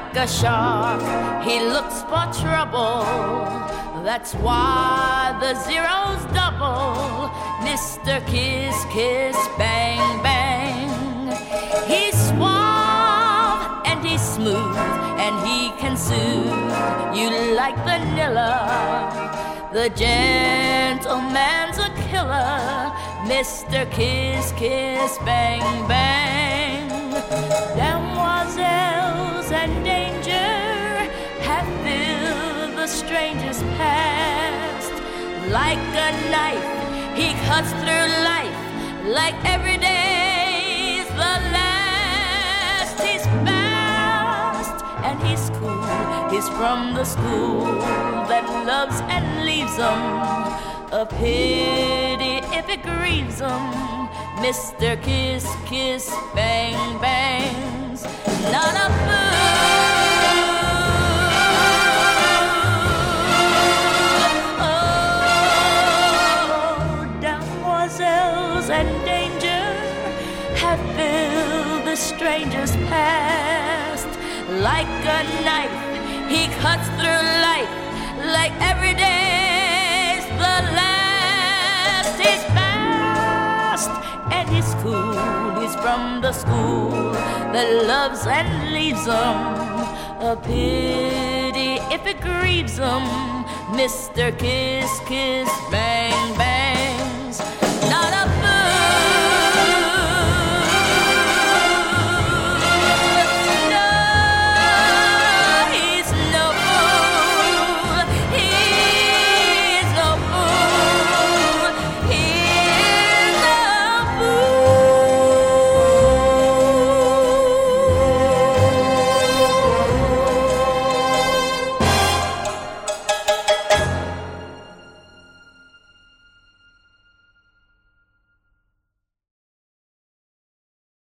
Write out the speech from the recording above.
like a shark, he looks for trouble. That's why the zeros double. Mr. Kiss Kiss Bang Bang. He's suave and he's smooth and he can soothe you like vanilla. The gentleman's a killer, Mr. Kiss Kiss Bang Bang. Demoiselles and danger have filled the stranger's past. Like a knife, he cuts through life like every day's the last. He's fast and he's cool. He's from the school that loves and leaves him. A pity if it grieves him. Mr. Kiss Kiss Bang Bang's not a fool. Oh, demoiselles and danger have filled the stranger's past. Like a knife, he cuts through life like every day's the last. He's fast and he's cool. He's from the school that loves and leaves him. A pity if it grieves him. Mr. Kiss Kiss Bang.